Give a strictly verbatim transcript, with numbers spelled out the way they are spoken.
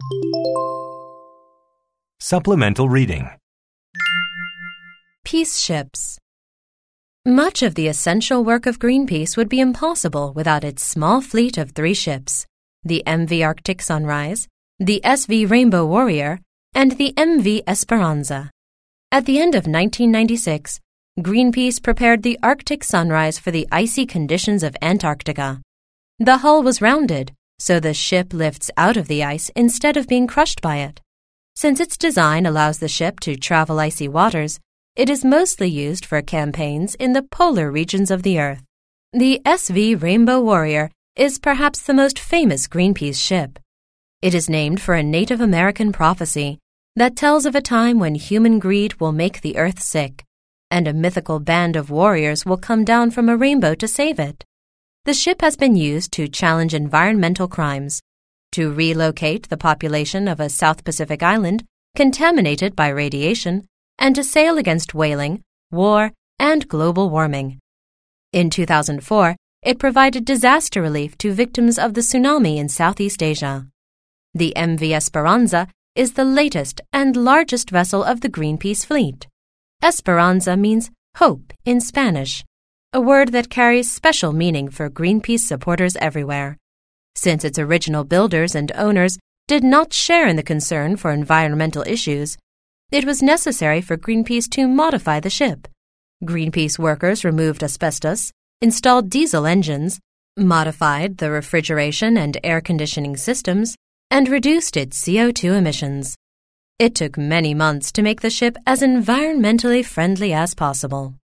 Supplemental reading. Peace ships. Much of the essential work of Greenpeace would be impossible without its small fleet of three ships, the M V Arctic Sunrise, the S V Rainbow Warrior, and the M V Esperanza. At the end of nineteen ninety-six, Greenpeace prepared the Arctic Sunrise for the icy conditions of Antarctica. The hull was rounded, so the ship lifts out of the ice instead of being crushed by it. Since its design allows the ship to travel icy waters, it is mostly used for campaigns in the polar regions of the Earth. The S V Rainbow Warrior is perhaps the most famous Greenpeace ship. It is named for a Native American prophecy that tells of a time when human greed will make the Earth sick, and a mythical band of warriors will come down from a rainbow to save it. The ship has been used to challenge environmental crimes, to relocate the population of a South Pacific island contaminated by radiation, and to sail against whaling, war, and global warming. In two thousand four, it provided disaster relief to victims of the tsunami in Southeast Asia. The M V Esperanza is the latest and largest vessel of the Greenpeace fleet. Esperanza means hope in Spanish, a word that carries special meaning for Greenpeace supporters everywhere. Since its original builders and owners did not share in the concern for environmental issues, it was necessary for Greenpeace to modify the ship. Greenpeace workers removed asbestos, installed diesel engines, modified the refrigeration and air conditioning systems, and reduced its C O two emissions. It took many months to make the ship as environmentally friendly as possible.